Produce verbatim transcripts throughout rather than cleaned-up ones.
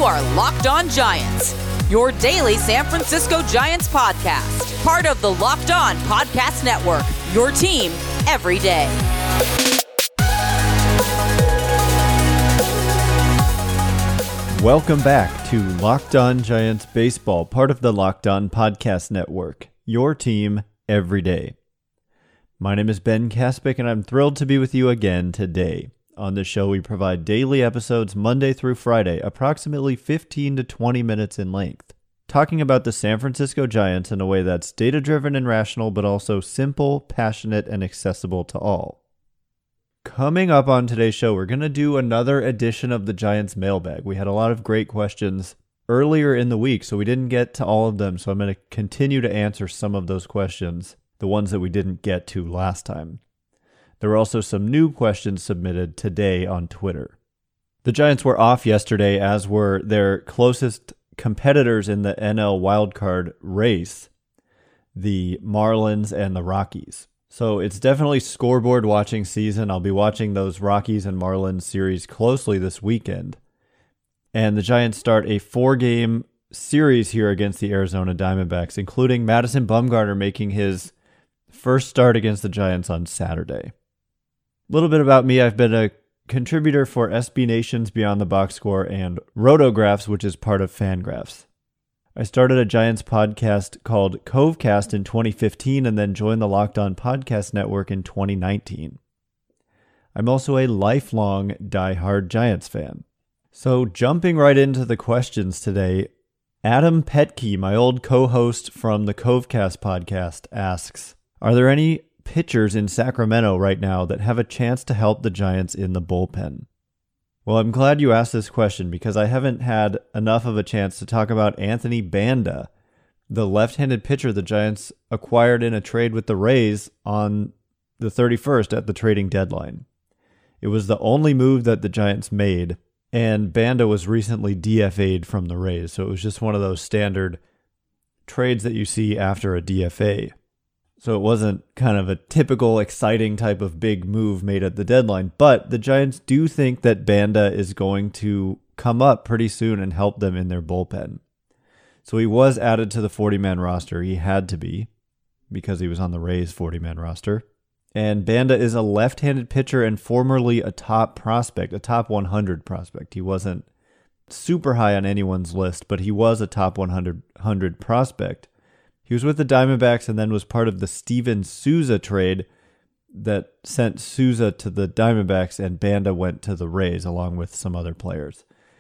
are Locked On Giants, your daily San Francisco Giants podcast. Part of the Locked On Podcast Network, your team every day. Welcome back to Locked On Giants Baseball, part of the Locked On Podcast Network, your team every day. My name is Ben Kaspick, and I'm thrilled to be with you again today. On this show, we provide daily episodes Monday through Friday, approximately fifteen to twenty minutes in length, talking about the San Francisco Giants in a way that's data-driven and rational, but also simple, passionate, and accessible to all. Coming up on today's show, we're going to do another edition of the Giants mailbag. We had a lot of great questions earlier in the week, so we didn't get to all of them, so I'm going to continue to answer some of those questions, the ones that we didn't get to last time. There were also some new questions submitted today on Twitter. The Giants were off yesterday, as were their closest competitors in the N L wildcard race, the Marlins and the Rockies. So it's definitely scoreboard watching season. I'll be watching those Rockies and Marlins series closely this weekend. And the Giants start a four-game series here against the Arizona Diamondbacks, including Madison Bumgarner making his first start against the Giants on Saturday. A little bit about me. I've been a contributor for S B Nation's Beyond the Box Score and Rotographs, which is part of Fangraphs. I started a Giants podcast called Covecast in twenty fifteen and then joined the Locked On Podcast Network in twenty nineteen. I'm also a lifelong diehard Giants fan. So jumping right into the questions today, Adam Petke, my old co-host from the Covecast podcast, asks, are there any pitchers in Sacramento right now that have a chance to help the Giants in the bullpen? Well, I'm glad you asked this question because I haven't had enough of a chance to talk about Anthony Banda, the left-handed pitcher the Giants acquired in a trade with the Rays on the thirty-first at the trading deadline. It was the only move that the Giants made, and Banda was recently D F A'd from the Rays, so it was just one of those standard trades that you see after a D F A. So it wasn't kind of a typical exciting type of big move made at the deadline, but the Giants do think that Banda is going to come up pretty soon and help them in their bullpen. So he was added to the forty-man roster. He had to be because he was on the Rays forty-man roster. And Banda is a left-handed pitcher and formerly a top prospect, a top one hundred prospect. He wasn't super high on anyone's list, but he was a top one hundred prospect. He was with the Diamondbacks and then was part of the Steven Souza trade that sent Souza to the Diamondbacks, and Banda went to the Rays along with some other players.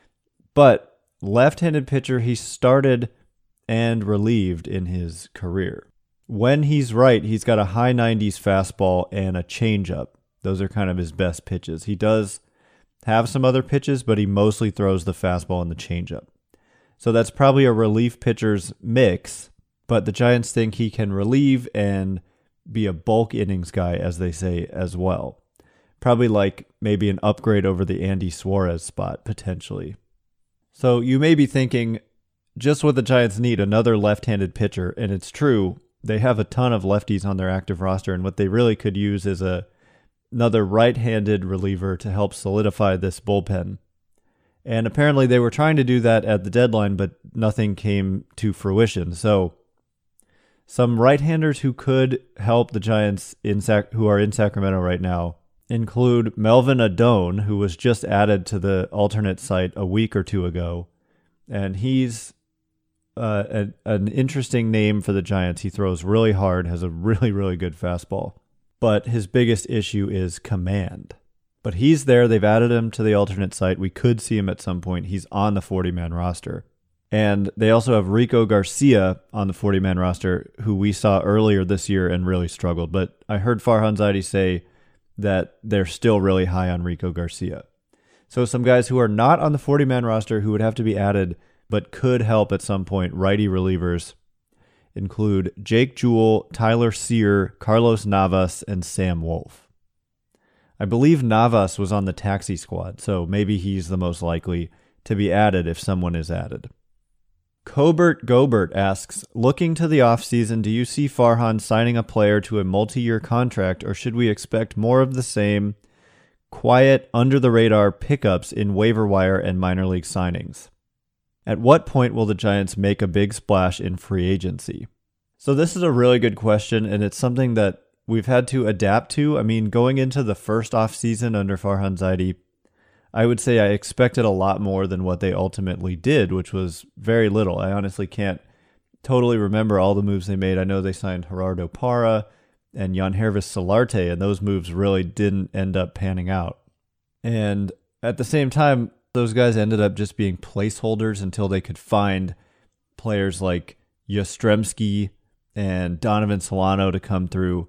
But left-handed pitcher, he started and relieved in his career. When he's right, he's got a high nineties fastball and a changeup. Those are kind of his best pitches. He does have some other pitches, but he mostly throws the fastball and the changeup. So that's probably a relief pitcher's mix. But the Giants think he can relieve and be a bulk innings guy, as they say, as well. Probably like maybe an upgrade over the Andy Suarez spot, potentially. So you may be thinking, just what the Giants need, another left-handed pitcher. And it's true, they have a ton of lefties on their active roster, and what they really could use is a another right-handed reliever to help solidify this bullpen. And apparently they were trying to do that at the deadline, but nothing came to fruition. So some right-handers who could help the Giants in Sac- who are in Sacramento right now include Melvin Adone, who was just added to the alternate site a week or two ago. And he's uh, a, an interesting name for the Giants. He throws really hard, has a really, really good fastball. But his biggest issue is command. But he's there. They've added him to the alternate site. We could see him at some point. He's on the forty-man roster. And they also have Rico Garcia on the forty-man roster, who we saw earlier this year and really struggled. But I heard Farhan Zaidi say that they're still really high on Rico Garcia. So some guys who are not on the forty-man roster who would have to be added but could help at some point, righty relievers, include Jake Jewell, Tyler Sear, Carlos Navas, and Sam Wolf. I believe Navas was on the taxi squad, so maybe he's the most likely to be added if someone is added. Cobert Gobert asks, looking to the offseason, do you see Farhan signing a player to a multi-year contract, or should we expect more of the same quiet, under-the-radar pickups in waiver wire and minor league signings? At what point will the Giants make a big splash in free agency? So this is a really good question, and it's something that we've had to adapt to. I mean, going into the first offseason under Farhan Zaidi, I would say I expected a lot more than what they ultimately did, which was very little. I honestly can't totally remember all the moves they made. I know they signed Gerardo Parra and Yangervis Solarte, and those moves really didn't end up panning out. And at the same time, those guys ended up just being placeholders until they could find players like Yastrzemski and Donovan Solano to come through.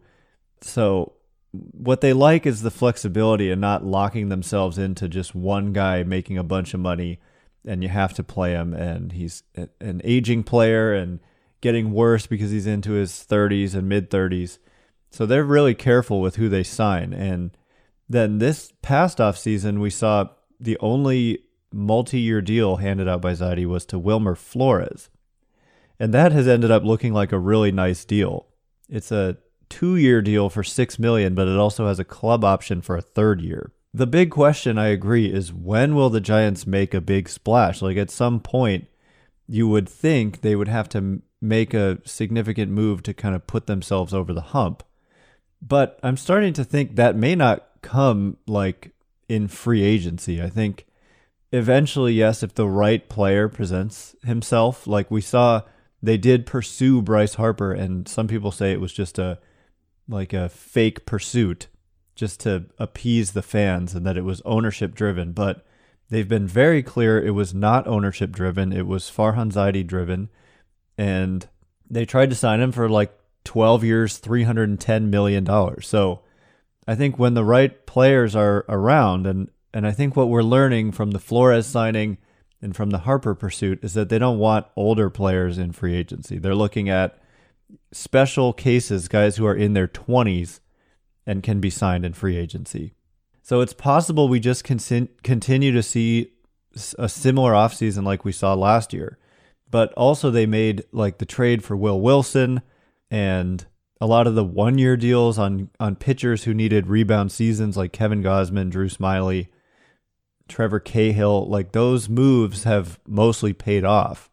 So what they like is the flexibility and not locking themselves into just one guy making a bunch of money and you have to play him, and he's an aging player and getting worse because he's into his thirties and mid-thirties. So they're really careful with who they sign. And then this past offseason, we saw the only multi-year deal handed out by Zaidi was to Wilmer Flores. And that has ended up looking like a really nice deal. It's a two-year deal for six million dollars, but it also has a club option for a third year. The big question, I agree, is when will the Giants make a big splash? Like at some point, you would think they would have to make a significant move to kind of put themselves over the hump. But I'm starting to think that may not come like in free agency. I think eventually, yes, if the right player presents himself, like we saw, they did pursue Bryce Harper, and some people say it was just a like a fake pursuit just to appease the fans and that it was ownership driven. But they've been very clear it was not ownership driven. It was Farhan Zaidi driven. And they tried to sign him for like twelve years, three hundred ten million dollars. So I think when the right players are around, and, and I think what we're learning from the Flores signing and from the Harper pursuit is that they don't want older players in free agency. They're looking at special cases, guys who are in their twenties and can be signed in free agency. So it's possible we just con- continue to see a similar offseason like we saw last year. But also they made like the trade for Will Wilson and a lot of the one-year deals on, on pitchers who needed rebound seasons like Kevin Gausman, Drew Smyly, Trevor Cahill. Like those moves have mostly paid off.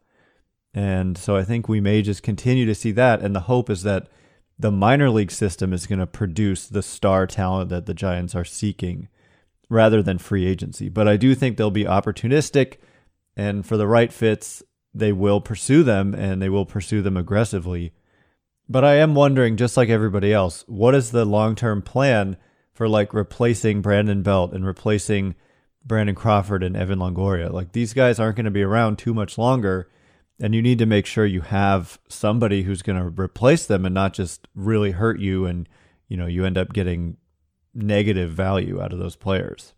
And so I think we may just continue to see that. And the hope is that the minor league system is going to produce the star talent that the Giants are seeking rather than free agency. But I do think they'll be opportunistic, and for the right fits, they will pursue them, and they will pursue them aggressively. But I am wondering, just like everybody else, what is the long-term plan for like replacing Brandon Belt and replacing Brandon Crawford and Evan Longoria? Like these guys aren't going to be around too much longer, and you need to make sure you have somebody who's going to replace them and not just really hurt you, and you know you end up getting negative value out of those players.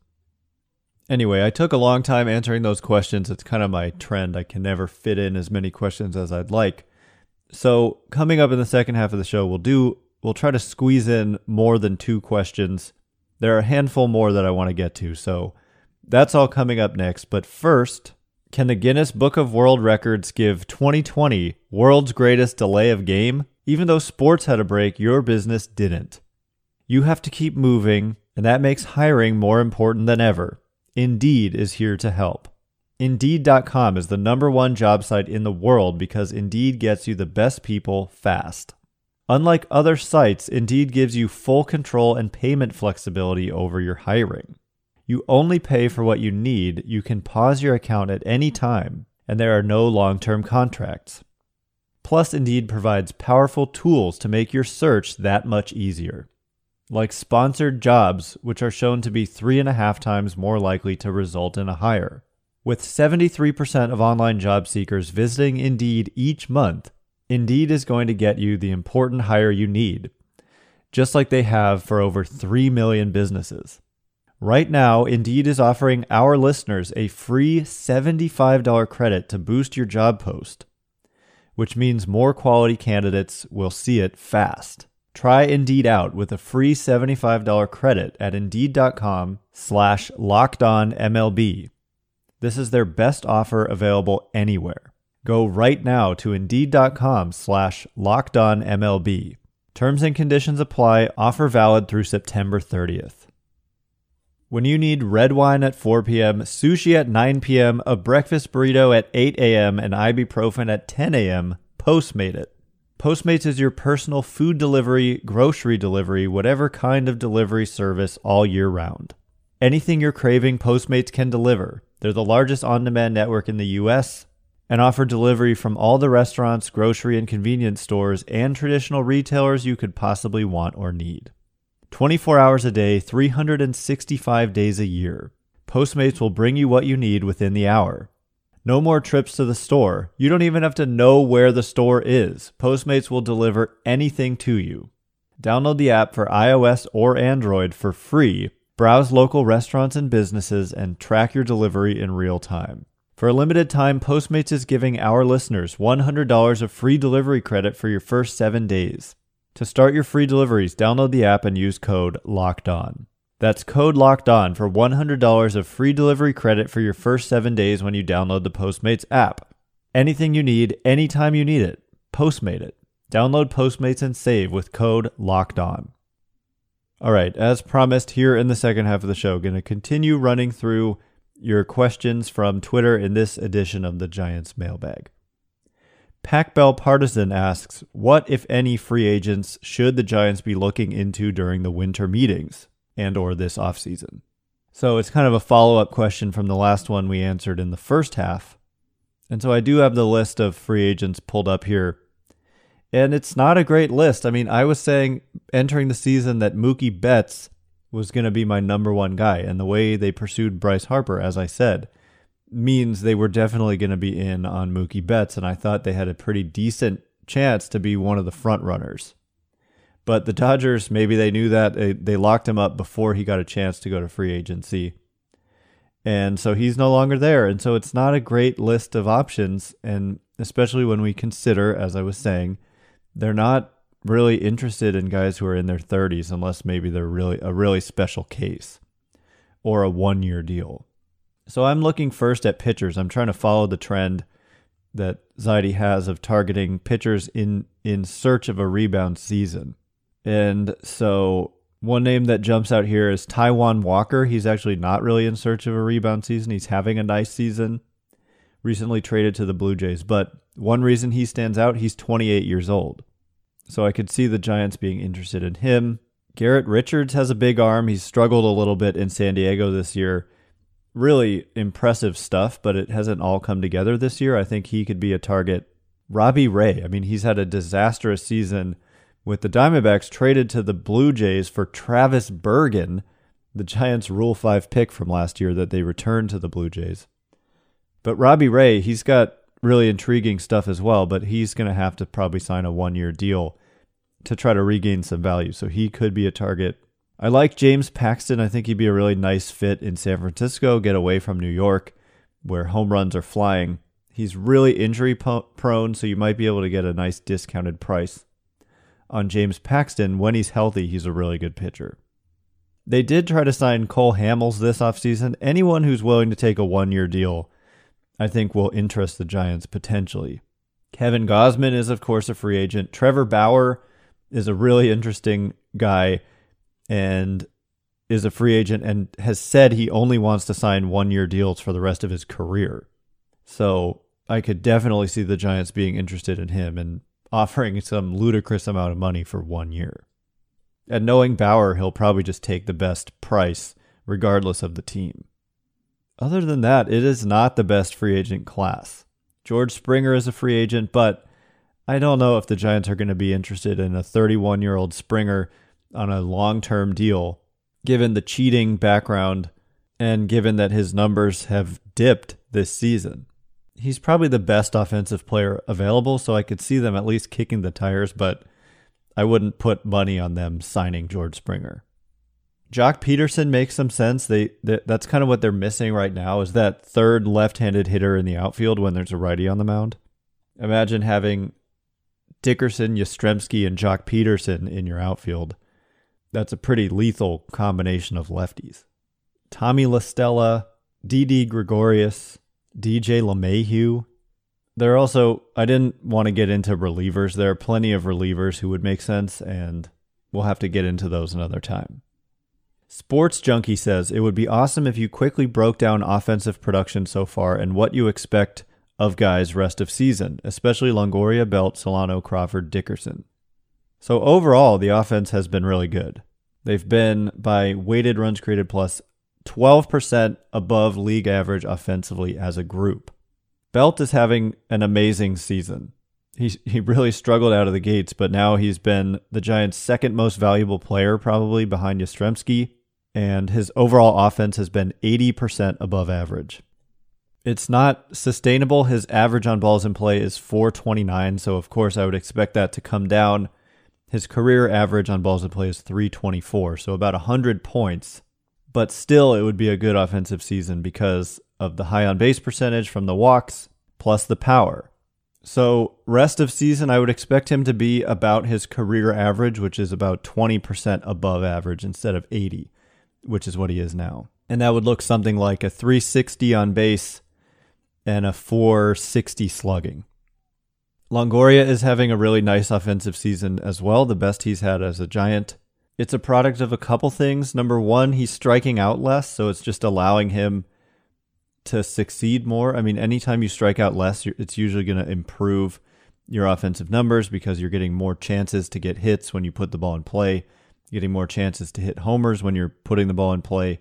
Anyway, I took a long time answering those questions. It's kind of my trend. I can never fit in as many questions as I'd like. So coming up in the second half of the show, we'll do we'll try to squeeze in more than two questions. There are a handful more that I want to get to, so that's all coming up next. But first, can the Guinness Book of World Records give twenty twenty world's greatest delay of game? Even though sports had a break, your business didn't. You have to keep moving, and that makes hiring more important than ever. Indeed is here to help. Indeed dot com is the number one job site in the world because Indeed gets you the best people fast. Unlike other sites, Indeed gives you full control and payment flexibility over your hiring. You only pay for what you need, you can pause your account at any time, and there are no long-term contracts. Plus, Indeed provides powerful tools to make your search that much easier. Like sponsored jobs, which are shown to be three and a half times more likely to result in a hire. With seventy-three percent of online job seekers visiting Indeed each month, Indeed is going to get you the important hire you need, just like they have for over three million businesses. Right now, Indeed is offering our listeners a free seventy-five dollars credit to boost your job post, which means more quality candidates will see it fast. Try Indeed out with a free seventy-five dollars credit at Indeed.com slash locked on MLB. This is their best offer available anywhere. Go right now to Indeed.com slash locked on MLB. Terms and conditions apply. Offer valid through September thirtieth. When you need red wine at four p.m., sushi at nine p.m., a breakfast burrito at eight a.m., and ibuprofen at ten a.m., Postmate it. Postmates is your personal food delivery, grocery delivery, whatever kind of delivery service all year round. Anything you're craving, Postmates can deliver. They're the largest on-demand network in the U S and offer delivery from all the restaurants, grocery and convenience stores, and traditional retailers you could possibly want or need. twenty-four hours a day, three hundred sixty-five days a year. Postmates will bring you what you need within the hour. No more trips to the store. You don't even have to know where the store is. Postmates will deliver anything to you. Download the app for iOS or Android for free. Browse local restaurants and businesses and track your delivery in real time. For a limited time, Postmates is giving our listeners one hundred dollars of free delivery credit for your first seven days. To start your free deliveries, download the app and use code LOCKEDON. That's code LOCKEDON for one hundred dollars of free delivery credit for your first seven days when you download the Postmates app. Anything you need, anytime you need it, Postmate it. Download Postmates and save with code LOCKEDON. All right, as promised, here in the second half of the show, going to continue running through your questions from Twitter in this edition of the Giants Mailbag. Pac-Bell Partisan asks, what, if any, free agents should the Giants be looking into during the winter meetings and or this offseason? So it's kind of a follow-up question from the last one we answered in the first half. And so I do have the list of free agents pulled up here. And it's not a great list. I mean, I was saying entering the season that Mookie Betts was going to be my number one guy. And the way they pursued Bryce Harper, as I said, means they were definitely going to be in on Mookie Betts. And I thought they had a pretty decent chance to be one of the front runners. But the Dodgers, maybe they knew that. They, they locked him up before he got a chance to go to free agency. And so he's no longer there. And so it's not a great list of options. And especially when we consider, as I was saying, they're not really interested in guys who are in their thirties unless maybe they're really a really special case or a one-year deal. So I'm looking first at pitchers. I'm trying to follow the trend that Zaidi has of targeting pitchers in, in search of a rebound season. And so one name that jumps out here is Taijuan Walker. He's actually not really in search of a rebound season. He's having a nice season. Recently traded to the Blue Jays. But one reason he stands out, he's twenty-eight years old. So I could see the Giants being interested in him. Garrett Richards has a big arm. He's struggled a little bit in San Diego this year. Really impressive stuff, but it hasn't all come together this year. I think he could be a target. Robbie Ray, I mean, he's had a disastrous season with the Diamondbacks, traded to the Blue Jays for Travis Bergen, the Giants' Rule five pick from last year that they returned to the Blue Jays. But Robbie Ray, he's got really intriguing stuff as well, but he's going to have to probably sign a one-year deal to try to regain some value. So he could be a target. I like James Paxton. I think he'd be a really nice fit in San Francisco, get away from New York where home runs are flying. He's really injury prone, so you might be able to get a nice discounted price on James Paxton. When he's healthy, he's a really good pitcher. They did try to sign Cole Hamels this offseason. Anyone who's willing to take a one-year deal, I think, will interest the Giants potentially. Kevin Gausman is, of course, a free agent. Trevor Bauer is a really interesting guy and is a free agent and has said he only wants to sign one-year deals for the rest of his career. So I could definitely see the Giants being interested in him and offering some ludicrous amount of money for one year. And knowing Bauer, he'll probably just take the best price regardless of the team. Other than that, it is not the best free agent class. George Springer is a free agent, but I don't know if the Giants are going to be interested in a thirty-one-year-old Springer on a long-term deal, given the cheating background and given that his numbers have dipped this season. He's probably the best offensive player available, so I could see them at least kicking the tires, but I wouldn't put money on them signing George Springer. Jock Peterson makes some sense. They, they that's kind of what they're missing right now, is that third left-handed hitter in the outfield when there's a righty on the mound. Imagine having Dickerson, Yastrzemski, and Jock Peterson in your outfield. That's a pretty lethal combination of lefties. Tommy La Stella, Didi Gregorius, D J LeMahieu. There are also, I didn't want to get into relievers. There are plenty of relievers who would make sense, and we'll have to get into those another time. Sports Junkie says, it would be awesome if you quickly broke down offensive production so far and what you expect of guys rest of season, especially Longoria, Belt, Solano, Crawford, Dickerson. So overall, the offense has been really good. They've been, by weighted runs created plus, twelve percent above league average offensively as a group. Belt is having an amazing season. He, he really struggled out of the gates, but now he's been the Giants' second most valuable player, probably behind Yastrzemski, and his overall offense has been eighty percent above average. It's not sustainable. His average on balls in play is four twenty-nine, so of course I would expect that to come down. His career average on balls in play is three twenty-four, so about one hundred points. But still, it would be a good offensive season because of the high on-base percentage from the walks, plus the power. So rest of season, I would expect him to be about his career average, which is about twenty percent above average instead of eighty, which is what he is now. And that would look something like a three sixty on base and a four sixty slugging. Longoria is having a really nice offensive season as well, the best he's had as a Giant. It's a product of a couple things. Number one, he's striking out less, so it's just allowing him to succeed more. I mean, anytime you strike out less, it's usually going to improve your offensive numbers because you're getting more chances to get hits when you put the ball in play, getting more chances to hit homers when you're putting the ball in play.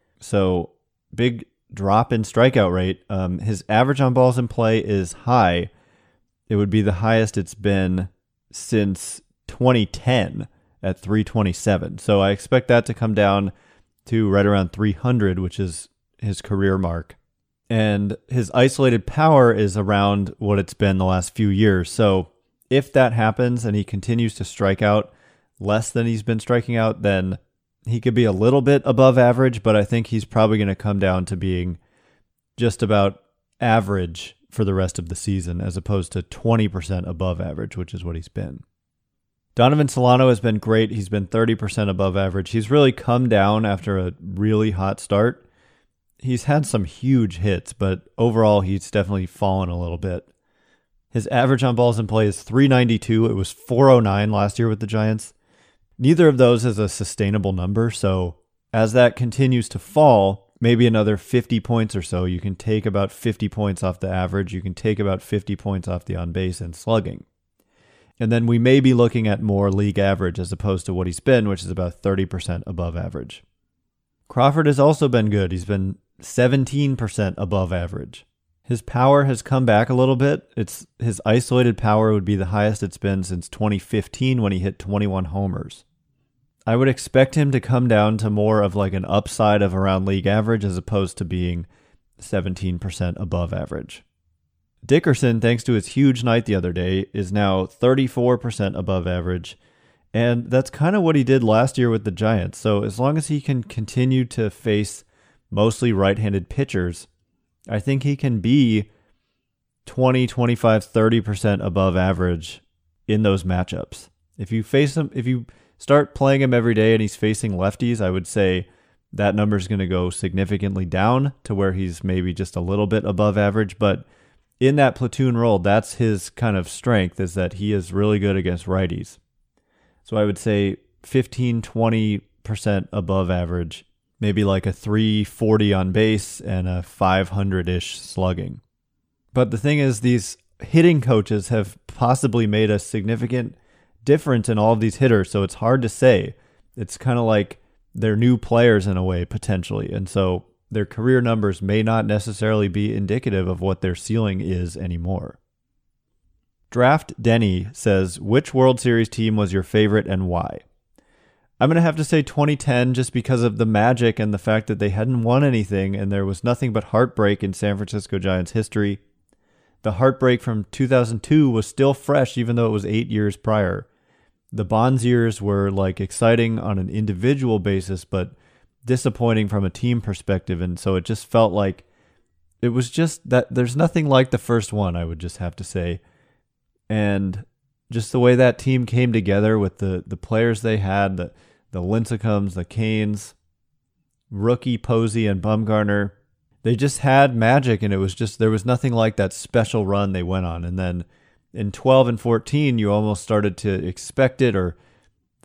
So big drop in strikeout rate. Um, his average on balls in play is high. It would be the highest it's been since twenty ten at three twenty-seven. So I expect that to come down to right around three hundred, which is his career mark. And his isolated power is around what it's been the last few years. So if that happens and he continues to strike out less than he's been striking out, then he could be a little bit above average, but I think he's probably going to come down to being just about average for the rest of the season as opposed to twenty percent above average, which is what he's been. Donovan Solano has been great. He's been thirty percent above average. He's really come down after a really hot start. He's had some huge hits, but overall he's definitely fallen a little bit. His average on balls in play is three ninety-two. It was four oh nine last year with the Giants. Neither of those is a sustainable number, so as that continues to fall, maybe another fifty points or so, you can take about fifty points off the average. You can take about fifty points off the on-base and slugging. And then we may be looking at more league average as opposed to what he's been, which is about thirty percent above average. Crawford has also been good. He's been seventeen percent above average. His power has come back a little bit. It's his isolated power would be the highest it's been since twenty fifteen when he hit twenty-one homers. I would expect him to come down to more of like an upside of around league average as opposed to being seventeen percent above average. Dickerson, thanks to his huge night the other day, is now thirty-four percent above average, and that's kind of what he did last year with the Giants. So as long as he can continue to face mostly right-handed pitchers, I think he can be twenty, twenty-five, thirty percent above average in those matchups. If you face him, if you start playing him every day and he's facing lefties, I would say that number is going to go significantly down to where he's maybe just a little bit above average. But in that platoon role, that's his kind of strength, is that he is really good against righties. So I would say fifteen, twenty percent above average, maybe like a three forty on base and a five hundred-ish slugging. But the thing is, these hitting coaches have possibly made a significant difference in all of these hitters, so it's hard to say. It's kind of like they're new players in a way, potentially, and so their career numbers may not necessarily be indicative of what their ceiling is anymore. Draft Denny says, which World Series team was your favorite and why? I'm going to have to say twenty ten just because of the magic and the fact that they hadn't won anything and there was nothing but heartbreak in San Francisco Giants history. The heartbreak from two thousand two was still fresh even though it was eight years prior. The Bonds years were like exciting on an individual basis, but disappointing from a team perspective. And so it just felt like it was just that there's nothing like the first one, I would just have to say. And just the way that team came together with the, the players they had, the, the Lincecums, the Canes, rookie Posey and Bumgarner, they just had magic, and it was just, there was nothing like that special run they went on. And then in twelve and fourteen, you almost started to expect it or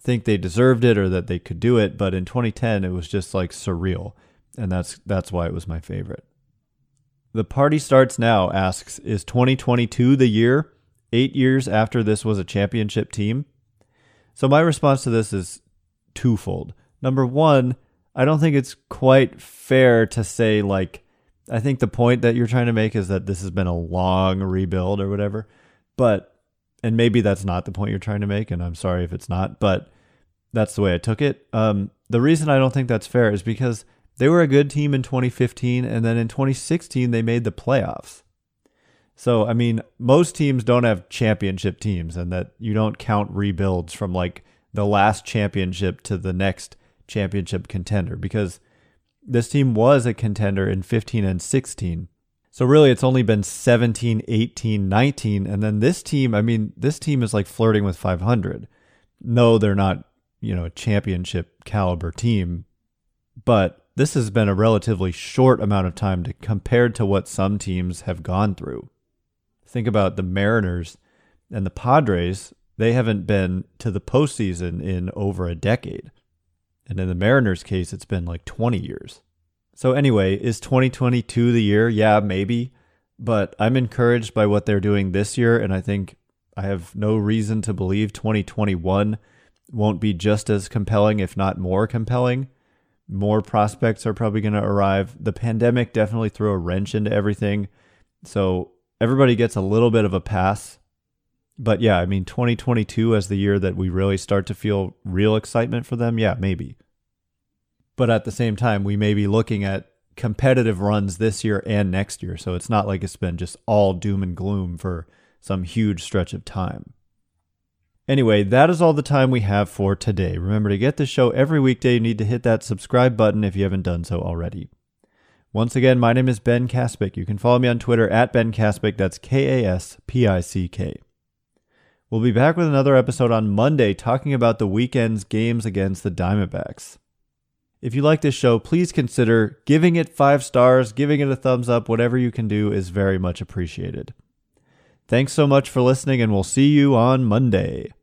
think they deserved it or that they could do it, but in twenty ten, it was just like surreal. And that's that's why it was my favorite. The Party Starts Now asks, is twenty twenty-two the year, eight years after this was a championship team? So my response to this is twofold. Number one, I don't think it's quite fair to say, like, I think the point that you're trying to make is that this has been a long rebuild or whatever. But, and maybe that's not the point you're trying to make, and I'm sorry if it's not, but that's the way I took it. Um, the reason I don't think that's fair is because they were a good team in twenty fifteen, and then in twenty sixteen, they made the playoffs. So, I mean, most teams don't have championship teams, and that you don't count rebuilds from like the last championship to the next championship contender, because this team was a contender in fifteen and sixteen. So really, it's only been seventeen, eighteen, nineteen, and then this team, I mean, this team is like flirting with five hundred. No, they're not, you know, a championship caliber team, but this has been a relatively short amount of time to, compared to what some teams have gone through. Think about the Mariners and the Padres. They haven't been to the postseason in over a decade. And in the Mariners' case, it's been like twenty years. So anyway, is twenty twenty-two the year? Yeah, maybe. But I'm encouraged by what they're doing this year, and I think I have no reason to believe twenty twenty-one won't be just as compelling, if not more compelling. More prospects are probably going to arrive. The pandemic definitely threw a wrench into everything. So everybody gets a little bit of a pass. But yeah, I mean, twenty twenty-two as the year that we really start to feel real excitement for them. Yeah, maybe. But at the same time, we may be looking at competitive runs this year and next year. So it's not like it's been just all doom and gloom for some huge stretch of time. Anyway, that is all the time we have for today. Remember, to get the show every weekday, you need to hit that subscribe button if you haven't done so already. Once again, my name is Ben Kaspick. You can follow me on Twitter at Ben Kaspick. That's K A S P I C K. We'll be back with another episode on Monday talking about the weekend's games against the Diamondbacks. If you like this show, please consider giving it five stars, giving it a thumbs up. Whatever you can do is very much appreciated. Thanks so much for listening, and we'll see you on Monday.